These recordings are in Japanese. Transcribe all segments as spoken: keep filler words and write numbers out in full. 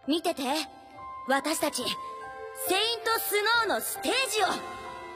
見てて、私たちセイントスノーのステージを。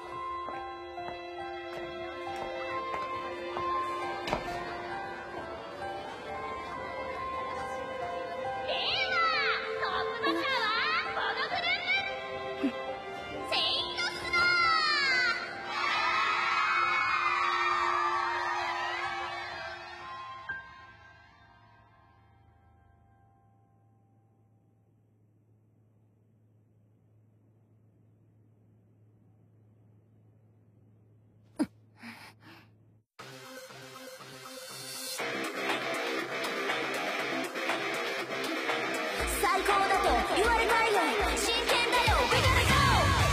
最高だと言われたいよ。真剣だよ。We gotta go。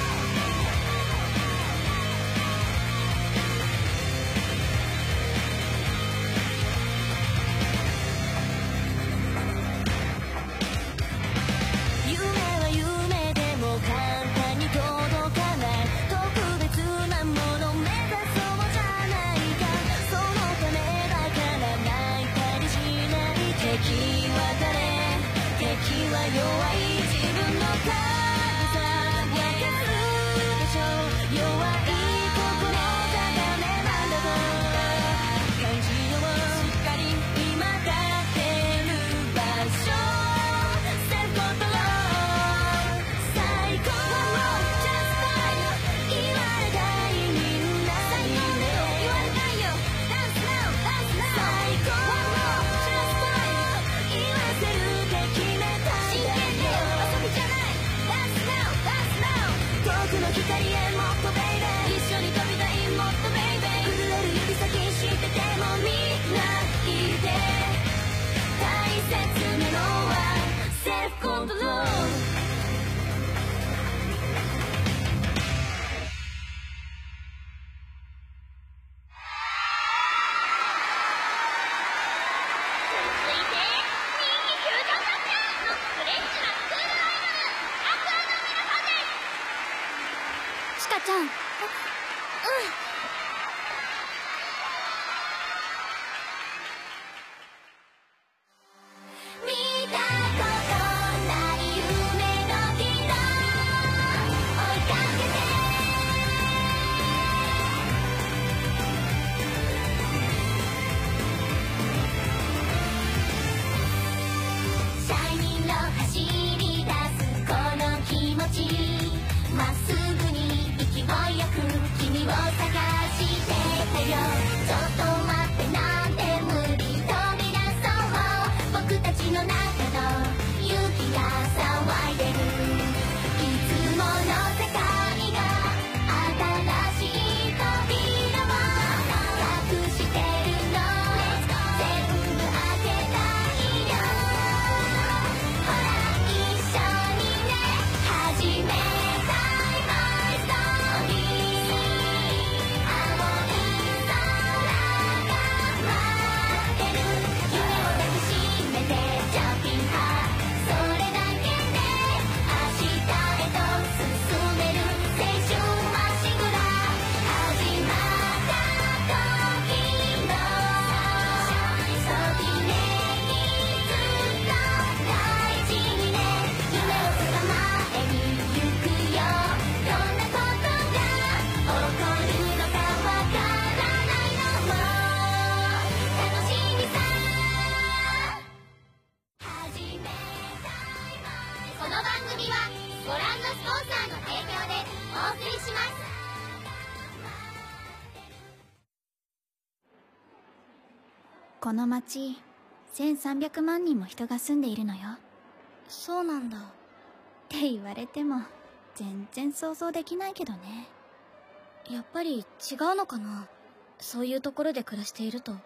夢は夢でも簡単に届かない。特別なもの目指そうじゃないか。そのためだから泣いたりしない。敵は誰？敵は弱い自分の軽さ。わかるでしょ。弱い心がダメなんだと感じよう。しっかり今立ってる場所。セルフコントロール最高。 Just fine 言われたいみんなにね。言われたいよ。 Dance now Dance now 最高。 Just fine 言わせる敵遠くの光へもっとベイベー。一緒に飛びたいもっとベイベー。震える指先知っててもみんないて。大切なのはセルフコントロール。チカちゃん。うん。見たことない夢の軌道追いかけて。シャイニング走り出すこの気持ち。まっすぐに勢いよく君を探してたよ。ちょっと待ってなんて無理。飛び出そう僕たちの中の勇気が騒いでる。いつもの世界が新しい扉を隠してるの。全部開けたいよ。ほら一緒にね始め。この町せんさんびゃくまんにんも人が住んでいるのよ。そうなんだって言われても全然想像できないけどね。やっぱり違うのかな、そういうところで暮らしていると。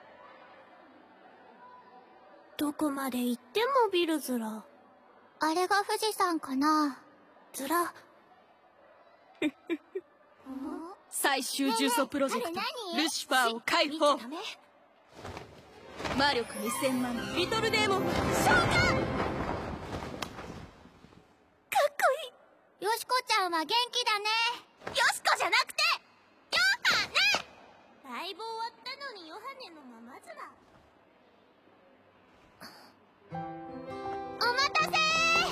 どこまで行ってもビルズラ。あれが富士山かな。ズラ最終重装プロジェクトルシファーを解放。魔力にせんまんリトルデーモン召喚。かっこいい。よしこちゃんは元気だね。よしこじゃなくてヨハネ。だいぶ終わったのにヨハネのままずら。お待たせー。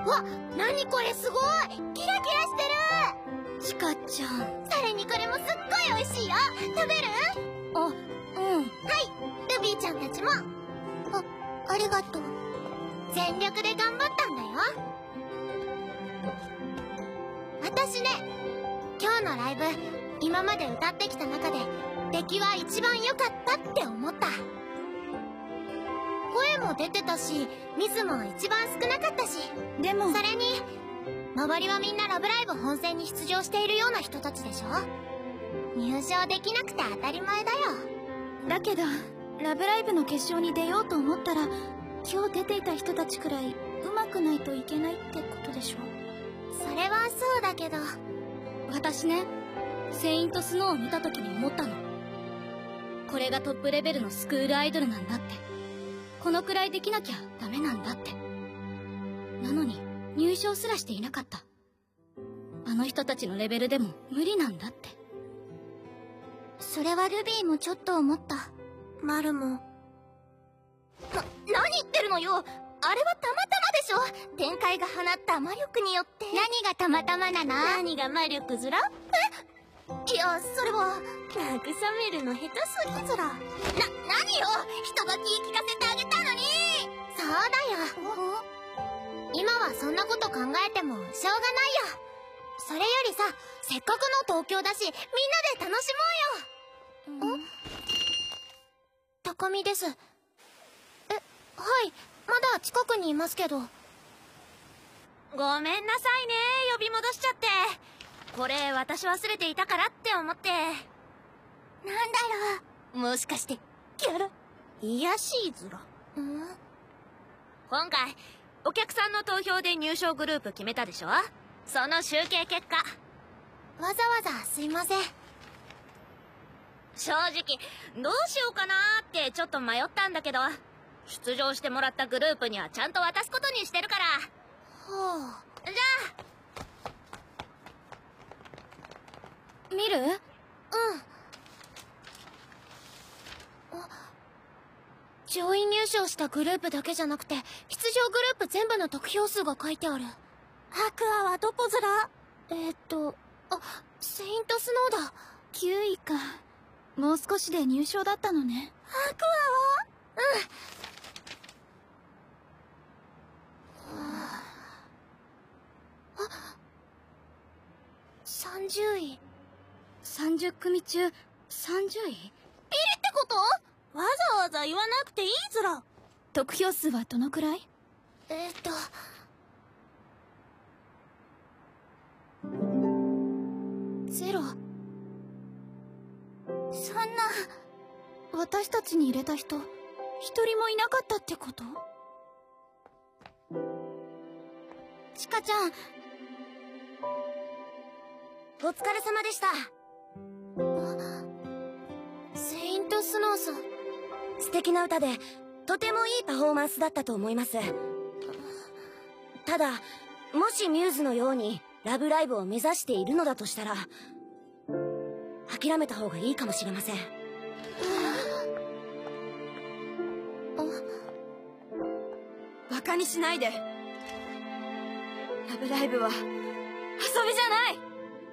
わ、何これすごいキラキラしてる。 チカちゃん。 それにこれもすっごい美味しいよ。食べる？ あ、うん。はい、 ルビーちゃんたちも。あ、ありがとう。全力で頑張ったんだよ。私ね、今日のライブ今まで歌ってきた中で出来は一番良かったって思った。声も出てたしミスも一番少なかったし。 でもそれに周りはみんなラブライブ本戦に出場しているような人たちでしょ。入賞できなくて当たり前だよ。 だけどラブライブの決勝に出ようと思ったら今日出ていた人たちくらい上手くないといけないってことでしょ。 それはそうだけど、 私ね、セイントスノーを見た時に思ったの。これがトップレベルのスクールアイドルなんだって。このくらいできなきゃダメなんだって。なのに入賞すらしていなかった。あの人たちのレベルでも無理なんだって。 それはルビーもちょっと思った。マルも。な、何言ってるのよ。あれはたまたまでしょ。展開が放った魔力によって。何がたまたまなの？何が魔力ずら？え？いや、それは慰めるの下手すぎずら。な、何よ、人が気利かせてあげたのに。そうだよ。今はそんなこと考えてもしょうがないよ。それよりさ、せっかくの東京だしみんなで楽しもうよ。ん？タカミです。え、はい、まだ近くにいますけど。ごめんなさいね、呼び戻しちゃって。これ私忘れていたからって思って。なんだろう、もしかしてキャラ癒やしいずら。ん？今回お客さんの投票で入賞グループ決めたでしょ。その集計結果。わざわざすいません。正直どうしようかなーってちょっと迷ったんだけど、出場してもらったグループにはちゃんと渡すことにしてるから。はあ。じゃあ見る？ うん。あ、上位入賞したグループだけじゃなくて出場グループ全部の得票数が書いてある。アクアはどこずら？えー、っとあ、セイントスノーだ。 きゅういか。もう少しで入賞だったのね。 アクアは？うん。はあ、あ、さんじゅうい。 さんじゅっくみ中さんじゅうい？ビリってこと？わざわざ言わなくていいずら。 得票数はどのくらい？ えー、っとゼロ。そんな。 私たちに入れた人一人もいなかったってこと？ チカちゃん、お疲れ様でした。セイントスノーさん、 素敵な歌でとてもいいパフォーマンスだったと思います。ただもしミューズのようにラブライブを目指しているのだとしたら諦めた方がいいかもしれません。 バカにしないで。ラブライブは遊びじゃない。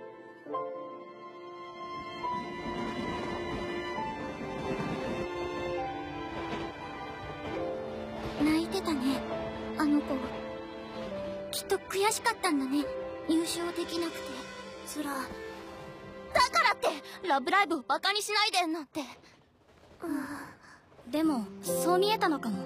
泣いてたね、あの子。きっと悔しかったんだね、入賞できなくて。つら。だからってラブライブをバカにしないでなんて。 でもそう見えたのかも。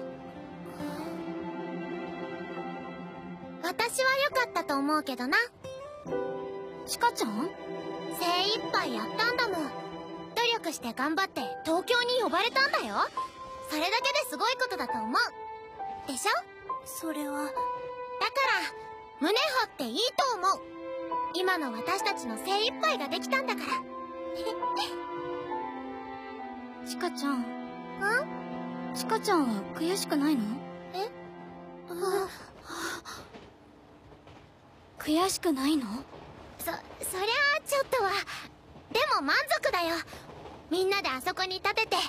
私は良かったと思うけどな。 チカちゃん？ 精一杯やったんだもん。努力して頑張って東京に呼ばれたんだよ。それだけですごいことだと思うでしょ。それはだから胸張っていいと思う。今の私たちの精一杯ができたんだから。 チカちゃん。 ん？ チカちゃんは悔しくないの？ え？あ、 悔しくないの？ そ、そりゃあちょっとは。でも満足だよ。みんなであそこに立てて。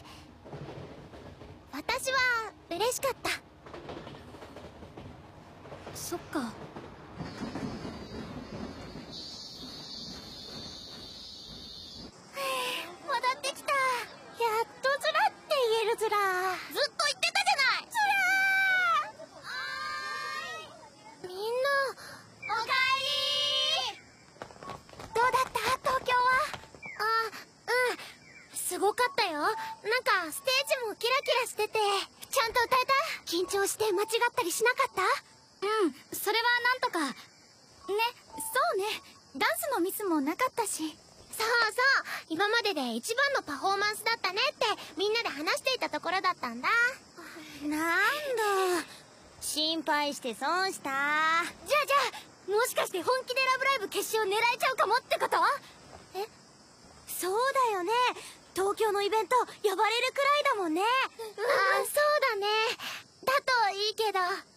私は嬉しかった。 そっか。 戻ってきた。やっとズラって言えるズラ。ずっと言ってたじゃない。ズラー。みんなおかえり。どうだった東京は？あ、うん、すごかったよ。なんかステージもキラキラしてて。ちゃんと歌えた？緊張して間違ったりしなかった？ うん、それはなんとか。ね、そうね。ダンスのミスもなかったし。 そうそう、今までで一番のパフォーマンスだったねってみんなで話していたところだったんだ。なんだ、心配して損した。じゃあじゃあ、もしかして本気でラブライブ決勝狙えちゃうかもってこと？え、そうだよね。東京のイベント呼ばれるくらいだもんね。ああ、そうだね。だといいけど。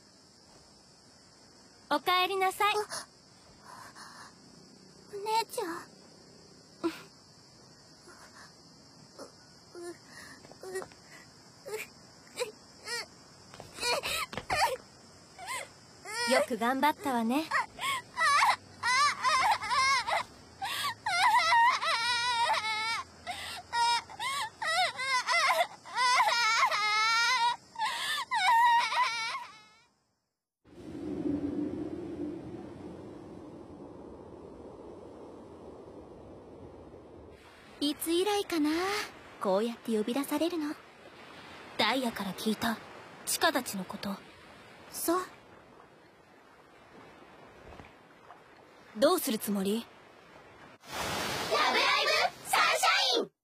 おかえりなさい。 お姉ちゃん。 よく頑張ったわね。 いつ以来かな、こうやって呼び出されるの。ダイヤから聞いたチカたちのこと。そう。どうするつもり？ラブライブサンシャイン。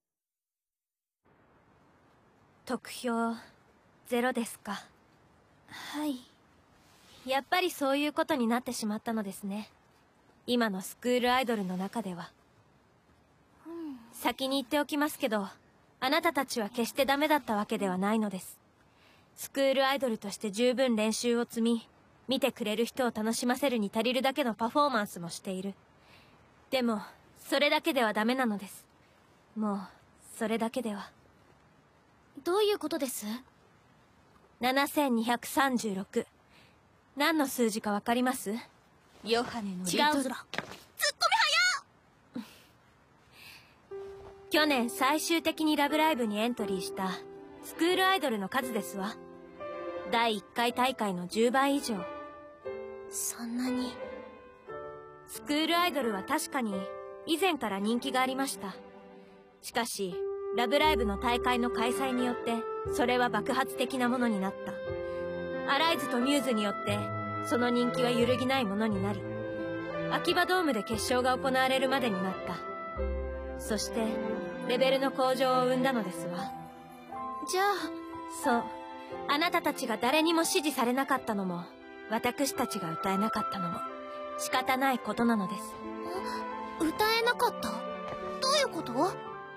得票ゼロですか。 はい。 やっぱりそういうことになってしまったのですね。今のスクールアイドルの中では。 うん、 先に言っておきますけど、あなたたちは決してダメだったわけではないのです。スクールアイドルとして十分練習を積み、見てくれる人を楽しませるに足りるだけのパフォーマンスもしている。でもそれだけではダメなのです。もうそれだけでは。 どういうことです？ ななせんにひゃくさんじゅうろく。何の数字かわかります？ ヨハネのリトズラ。ツッコミ早っ。 去年最終的にラブライブにエントリーしたスクールアイドルの数ですわ。だいいっかい大会のじゅうばい以上。 そんなに。 スクールアイドルは確かに以前から人気がありました。しかしラブライブの大会の開催によってそれは爆発的なものになった。アライズとミューズによってその人気は揺るぎないものになり、秋葉ドームで決勝が行われるまでになった。そしてレベルの向上を生んだのですわ。 じゃあ、 そう、あなたたちが誰にも支持されなかったのも、私たちが歌えなかったのも仕方ないことなのです。 歌えなかった？どういうこと？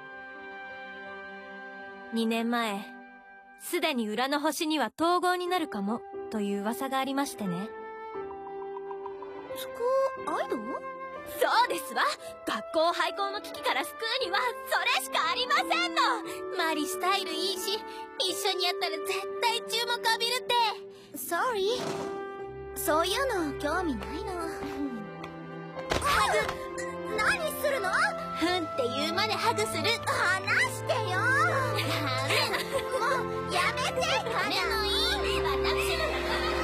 にねんまえ、すでに裏の星には統合になるかもという噂がありましてね。 スクーアイドル？ そうですわ。学校廃校の危機から救うにはそれしかありませんの。 マリスタイルいいし、一緒にやったら絶対注目浴びるって。Sorry、 そういうの興味ないの。ハグ、何するの？ふんって言うまでハグする。話してよ。もうやめて。彼のいいね、私の。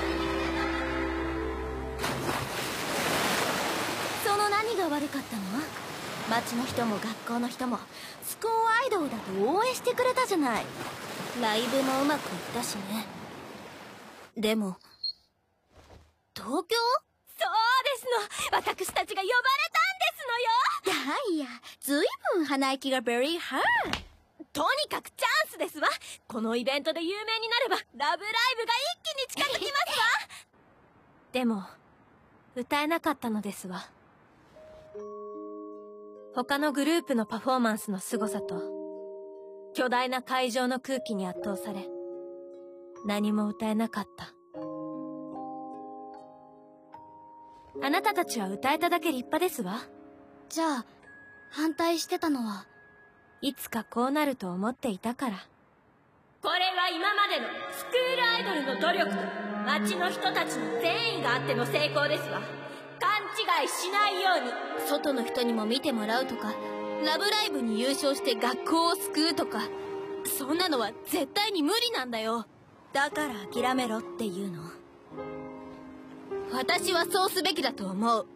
その何が悪かったの？町の人も学校の人もスコーアイドルだと応援してくれたじゃない。ライブもうまくいったしね。でも東京？そうですの、私たちが呼ばれたんですのよ。 ダイヤ、ずいぶん鼻息が very hard。 とにかくチャンスですわ。このイベントで有名になればラブライブが一気に近づきますわ。でも歌えなかったのですわ。他のグループのパフォーマンスの凄さと巨大な会場の空気に圧倒され、何も歌えなかった。あなたたちは歌えただけ立派ですわ。 じゃあ反対してたのは？ いつかこうなると思っていたから。これは今までのスクールアイドルの努力と町の人たちの善意があっての成功ですわ。 違いしないように。外の人にも見てもらうとか、ラブライブに優勝して学校を救うとか、そんなのは絶対に無理なんだよ。 だから諦めろっていうの？ 私はそうすべきだと思う。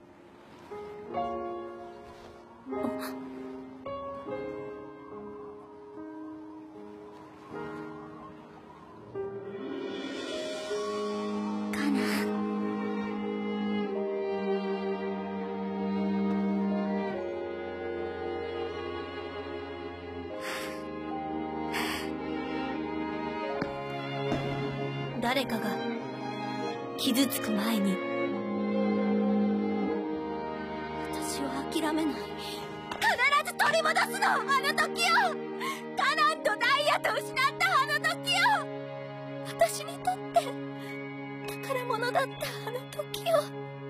かな。 誰かが傷つく前に私は諦めない。 必ず取り戻すの、あの時を。カナンとダイヤと失ったあの時を。 私にとって宝物だったあの時を。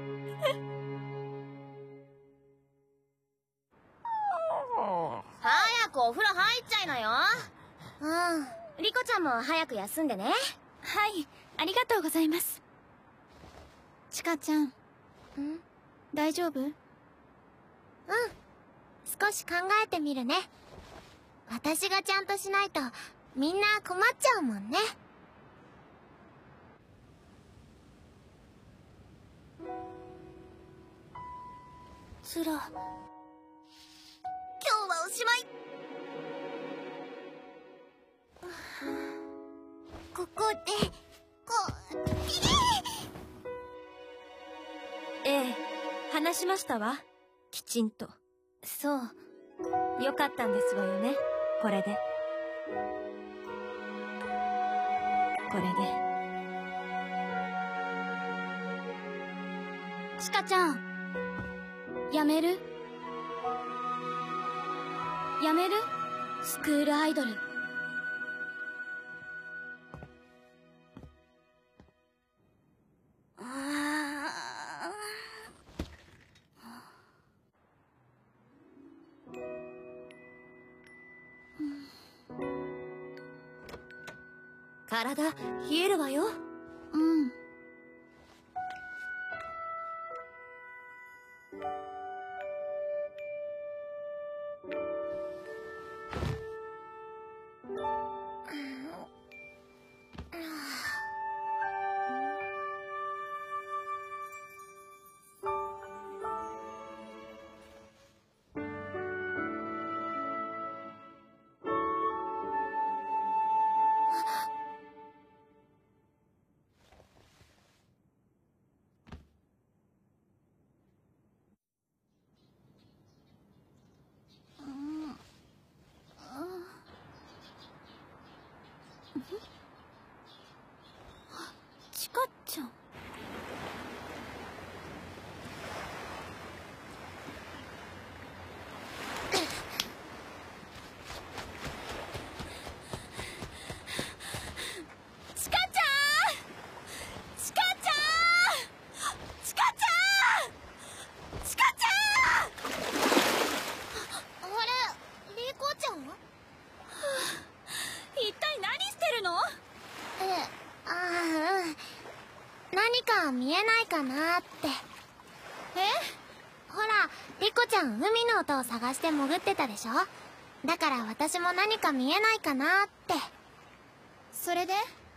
早くお風呂入っちゃいなよ。うん、リコちゃんも早く休んでね。 はい、ありがとうございます。チカちゃん。ん？大丈夫？うん、 少し考えてみるね。私がちゃんとしないとみんな困っちゃうもんね。 つら。今日はおしまい。ここでこええ、話しましたわ。きちんと。そう、よかったんですわよね、これで。これで。チカちゃん、やめる？やめる？スクールアイドル。 体冷えるわよ。 うん。チカちゃん。チカちゃん！チカちゃん！チカちゃん！チカちゃん！ あれ、リコちゃん？ 一体何してるの？ え、ああ、うん。何か見えないかなって。え？ほら、リコちゃん海の音を探して潜ってたでしょ？だから私も何か見えないかなって。 それで？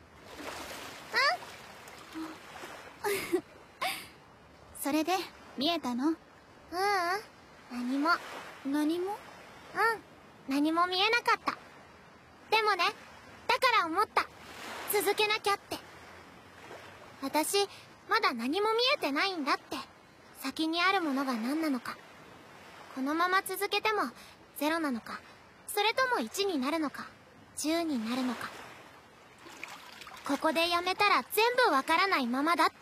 それで見えたの？ううん、 何も。 何も？ うん、何も見えなかった。でもね、だから思った。続けなきゃって。私、まだ何も見えてないんだって。先にあるものが何なのか。このまま続けてもゼロなのか、それともいちになるのか、じゅうになるのか。ここでやめたら全部わからないままだって。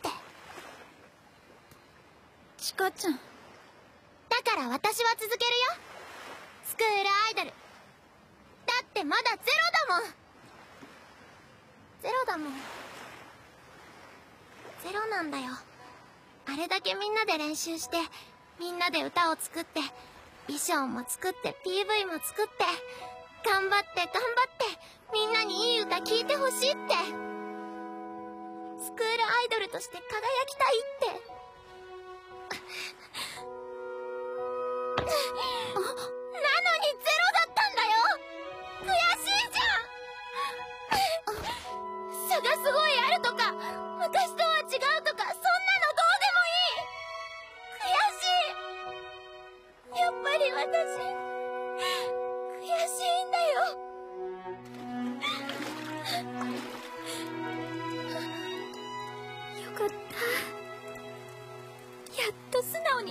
チカちゃん。 だから私は続けるよ。スクールアイドル。だってまだゼロだもん。ゼロだもん。ゼロなんだよ。あれだけみんなで練習して、みんなで歌を作って、衣装も作って ピーブイ も作って、頑張って頑張ってみんなにいい歌聴いてほしいって。スクールアイドルとして輝きたいって。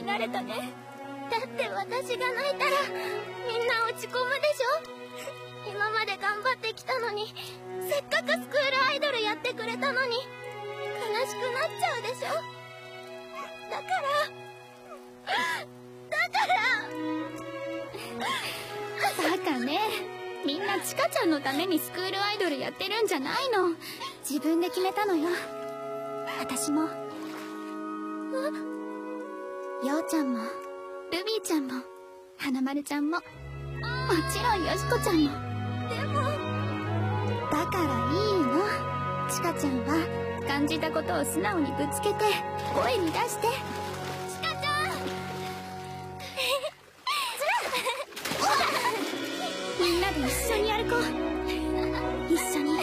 られたね。 だって私が泣いたらみんな落ち込むでしょ。今まで頑張ってきたのに、せっかくスクールアイドルやってくれたのに悲しくなっちゃうでしょ。だからだからバカね。みんなチカちゃんのためにスクールアイドルやってるんじゃないの。自分で決めたのよ。私もようちゃんもルビーちゃんも花丸ちゃんも、もちろんよしこちゃんも。 でもだからいいの。チカちゃんは感じたことを素直にぶつけて声に出して。 チカちゃんみんなで一緒に歩こう。一緒に。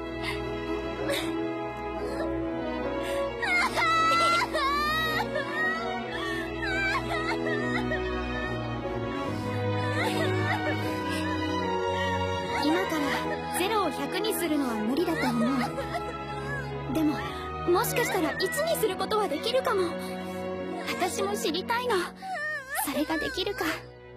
今からゼロをひゃくにするのは無理だと思う。でももしかしたらいちにすることはできるかも。私も知りたいの。それができるか。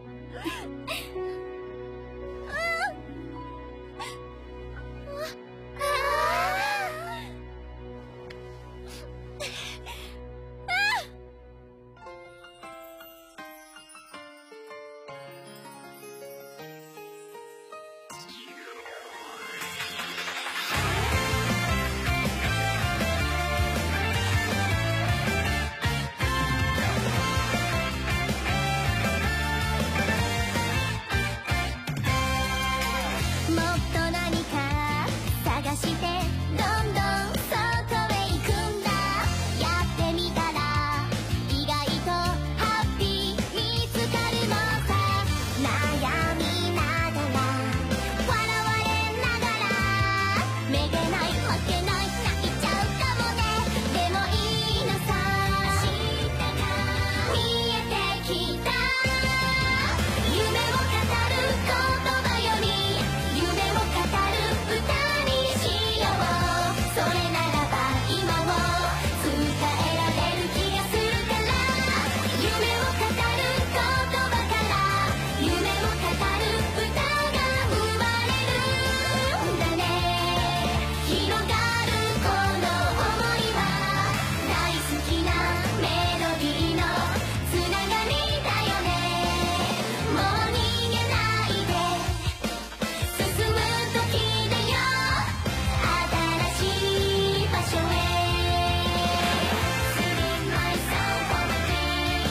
もっと何か探してどんどんそこへ行くんだ。やってみたら意外とハッピー見つかるのさ。悩みながら笑われながらめげない負けない泣いちゃうかもね。でもいいのさ。見えてきた夢を語る言葉より夢を語る歌にしよう。それならば今を伝えられる気がするから。夢を語る言葉から夢を語る歌が生まれるんだね。広がるこの想いは大好きなメロディーのつながりだよね。もう逃げないで進む時だよ。新しい場所へ Singing my song for the dream。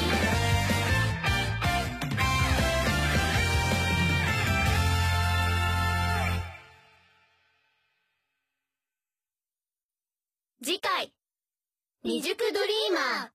次回未熟ドリーマー。